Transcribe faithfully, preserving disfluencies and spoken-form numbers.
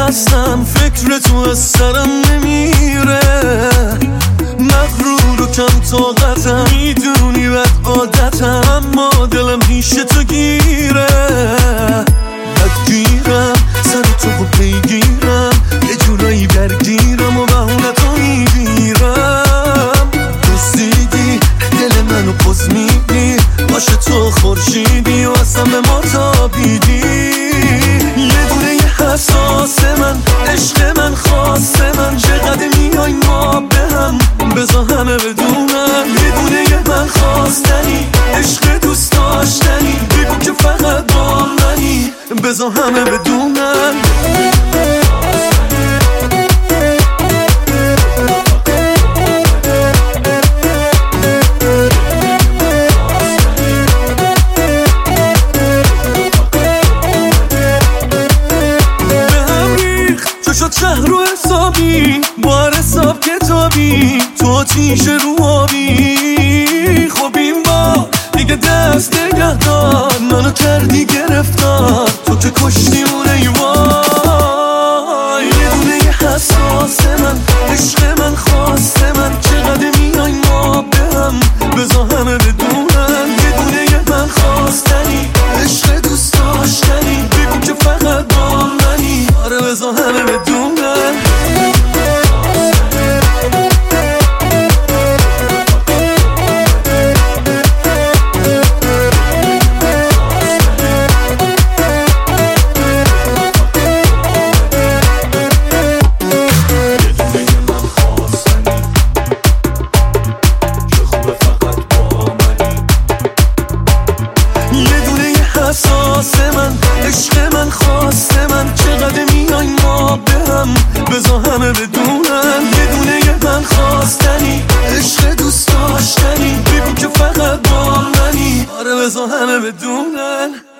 هستم، فکر تو از سرم نمیره. مغرور و کم طاقتم، میدونی بد عادتم، اما دلم پیش تو گیره. بدگیرم سر تو و پیگیرم، یه جورایی درگیرم و بهونه تو میگیرم. دزدیدی دل منو پز میدی، باشه تو خورشیدی و اصلا به ما تابیدی. یه دونه یه حساس من، عشق من، خاص من، چقدر میای ما به هم، بذار همه بدونم. یه دونه یه من خواستنی، عشق دوست داشتنی، بگو که فقط با منی، بذار همه بدونم. شد شهر رو حسابی، بار حساب کتابی، تو آتیش رو آبی. خب این با دیگه دست نگه دار، منو کردی گرفتار، تو که کشتیمونه ای وای. یه دونه یه حساس من، عشق من، خاص من، چقدر میای ما به هم، بذار همه بدونن. یه دونه یه من خواستنی، عشق دوست داشتنی، بگو که فقط با منی، آره بذار همه بدونن. حساس من، عشق من، خاص من، چقدر میای ما به هم، بذار همه بدونن. یه دونه یه من خواستنی، عشق دوست داشتنی، بگو که فقط با منی، آره بذار همه بدونن.